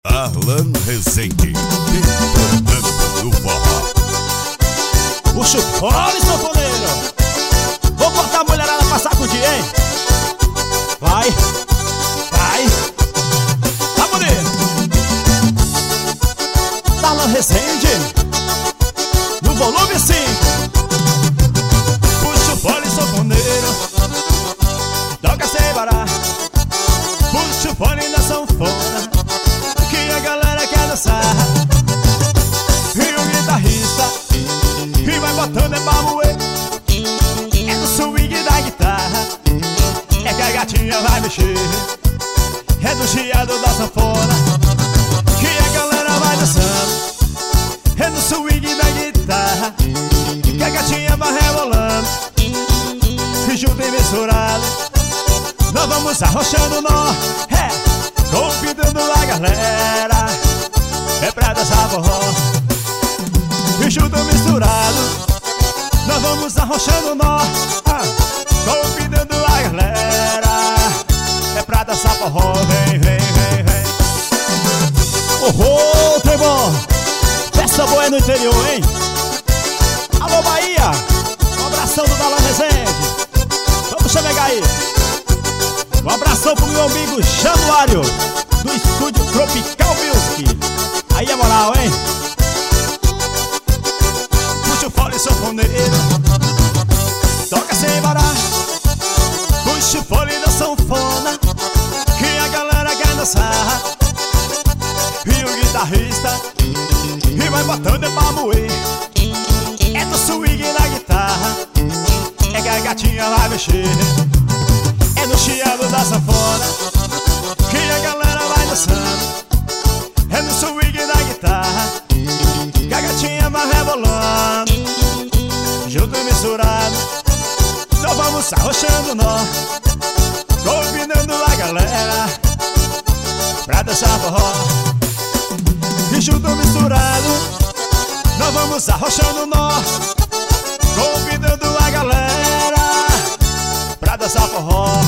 Darlan Rezende, detonando no forró. Puxa o fole, sanfoneiro. Vou botar a mulherada pra sacudir, hein? Vai, vai. Tá bonito. Darlan Rezende, no volume 5. Puxa o fole, sanfoneiro. Toca sem parar. Puxa o fole na sanfona, que a galera quer dançar. E o guitarrista que vai botando é pra moer. É no swing da guitarra, é que a gatinha vai mexer. É do chiado da sanfona, que a galera vai dançando. É no swing da guitarra, que a gatinha vai rebolando. E junto e misturado, nós vamos arrochando nó. Convidando a galera, é pra dançar forró. E junto misturado, nós vamos arrochando nó. Convidando a galera, é pra dançar forró. Vem, vem, vem, vem. Oh, trem bom. Festa boa é no interior, hein? Alô, Bahia. Um abração do Darlan Rezende. Vamos chegar aí. Um abração pro meu amigo Januário, do estúdio Tropical Music. Aí é moral, hein? Puxa o fole, sanfoneiro. Toca sem parar. Puxa o fole da sanfona, que a galera quer dançar. E o guitarrista que vai botando é pra moer. É do swing na guitarra, é que a gatinha vai mexer. É no chiado da sanfona, que a galera vai dançando. É no swing da guitarra, que a gatinha vai rebolando. Junto e misturado, nós vamos arrochando nó. Convidando a galera pra dançar forró. E junto e misturado, nós vamos arrochando nó. Convidando a galera pra dançar forró.